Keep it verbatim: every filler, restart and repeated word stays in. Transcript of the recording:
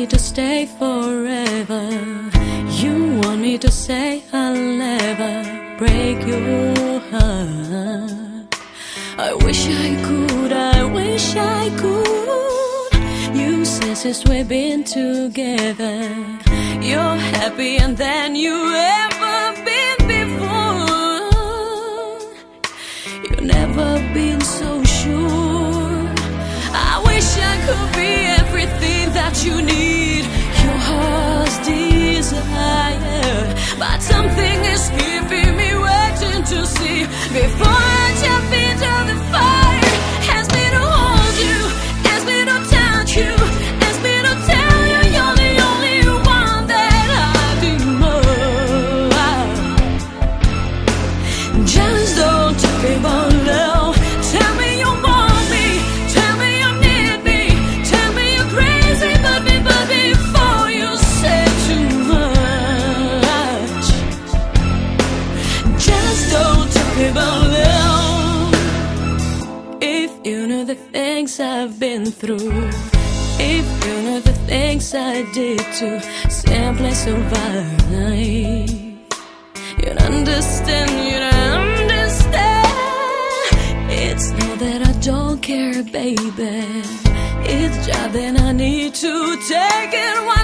me to stay forever. You want me to say I'll never break your heart. I wish I could, I wish I could. You say since we've been together, you're happy and than you ever been before. You've never been so sure. I wish I could be everything that you need, your heart's desire. But something is keeping me waiting to see before I jump into the fire. Ask me to hold you, ask me to touch you, ask me to tell you you're the only one that I demand. Just don't talk about love. Tell me you want me, tell me you need me, tell me you're crazy but me, but before you say too much. Just don't talk about love. If you know the things I've been through, if you know the things I did to simply survive, you'd understand, you'd understand. It's not that I don't care, baby, it's just that I need to take it.